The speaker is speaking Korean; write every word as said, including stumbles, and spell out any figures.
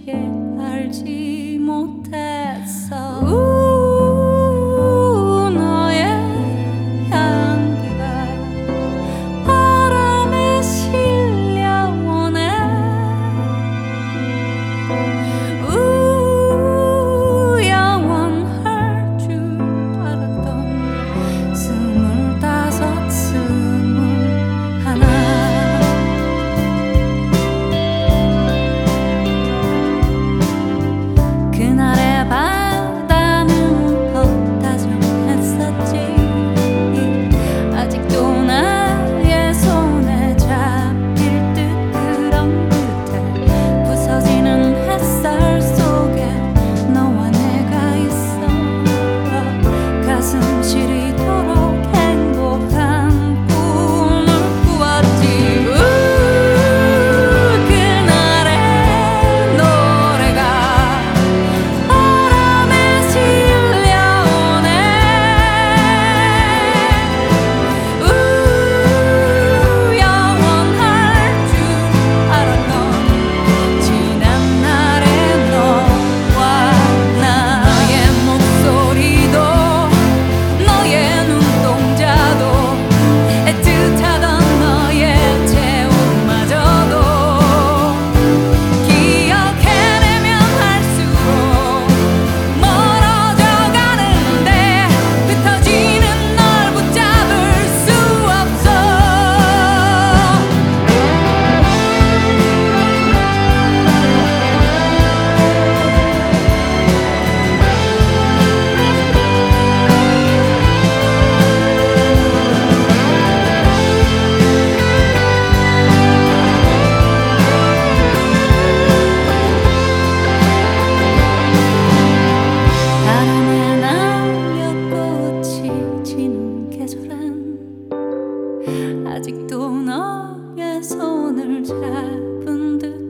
쉽게 알지 못했어. 우, 너의 향기가 바람에 실려오네. 우, 영원할 줄 알았던 스물다섯 스물하나. 그날의 바다는 헛다정했었지. 아직도 나의 손에 잡힐 듯 그런 듯해. 부서지는 햇살 속에 너와 내가 있어. 가슴 시리도록 행복한 꿈을 꾸었지. 우, 그날의 노래가 바람에 실려오네. 우, 영원할 줄 알았던 지난 날의 너와 나. 너의 목소리도 너의 눈동자도 애틋하던 너의 체온마저도 기억해내면 할수록 멀어져 가는데 흩어지는 널 붙잡을 수 없어. 바람에 날려 꽃이 지는 계절엔 아직도 너의 손을 잡은 듯